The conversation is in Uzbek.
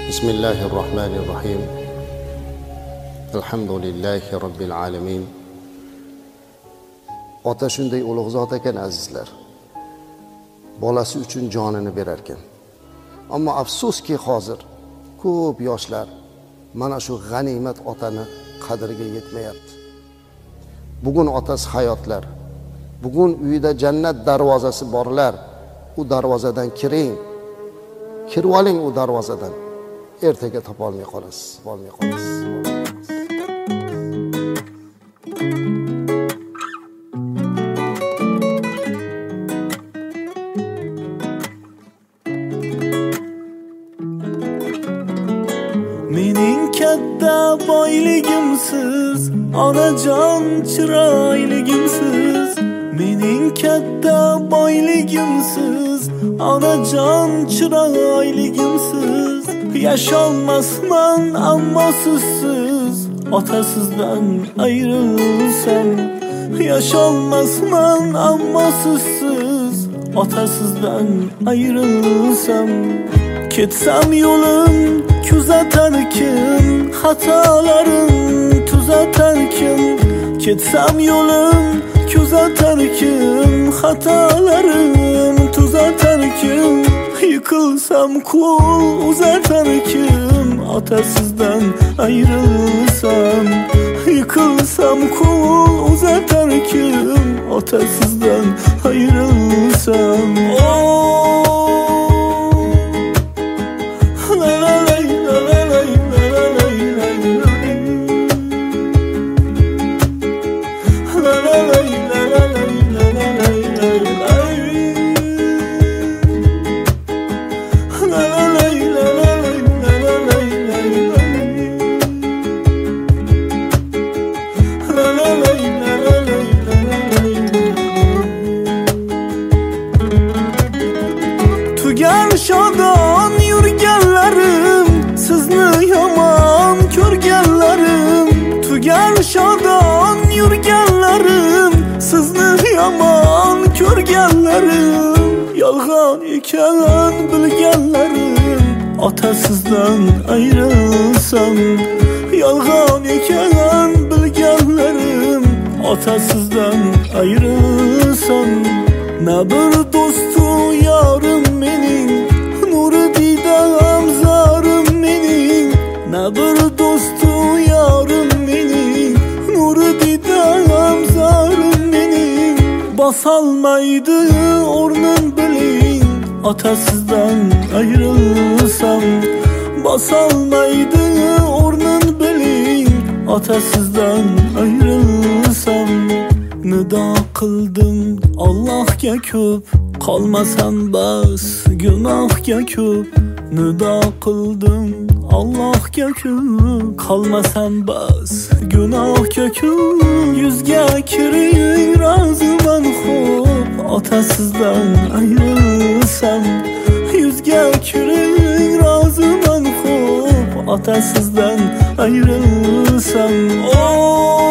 Bismillahirrahmanirrahim. Alhamdulillahi Rabbil alamin. Ota shunday ulug' zot ekan azizlar. Bolasi uchun jonini berar ekan. Ammo afsuski hozir ko'p yoshlar mana shu g'animat otani qadriga yetmayapti. Bugun otasi hayotlar. Bugun uyida jannat darvozasi borlar. U darvozadan kiring. Kirib oling u darvozadan. Ertaga topolmay qolasiz. Mening katta boyligimsiz, onajon chiroyligimsiz. Mening katta boyligimsiz, onajon chiroyligimsiz. Yasholmasman ammo sizsiz, otasizdan ayrilsam. Yasholmasman ammo sizsiz, otasizdan ayrilsam. Ketsam yo'lim kuzatarkim, xatolarim tuzatarkim. Ketsam yo'lim kuzatarkim, xatolarim tuzatarkim. Yıkılsam kul uzatarkim, otasizdan ayrilsam. Yıkılsam kul uzatarkim, otasizdan ayrilsam. Tugar shodon yurganlarim, sizni yomon ko'rganlarim. Tugar shodon yurganlarim, sizni yomon ko'rganlarim. Yolg'on ekan bilganlarim, otasizdan ayrilsam. Yolg'on ekan bilganlarim, otasizdan ayrilsam. Na bir do'stu yorim mening, nuri didam zorim mening. Na bir do'stu yorim mening, nuri didam zorim mening. Bosolmaydi o'rnin biling, otasizdan ayrilsam. Bosolmaydi o'rnin biling, otasizdan ayrilsam. Nido qildim Allohga ko'p, qolmasam bas gunohga ko'p. Nido qildim Allohga ko'p, qolmasam bas gunohga ko'p. Yuzga kiring roziman xo'p, otasizdan ayrilsam. Yuzga kiring roziman xo'p, otasizdan ayrilsam.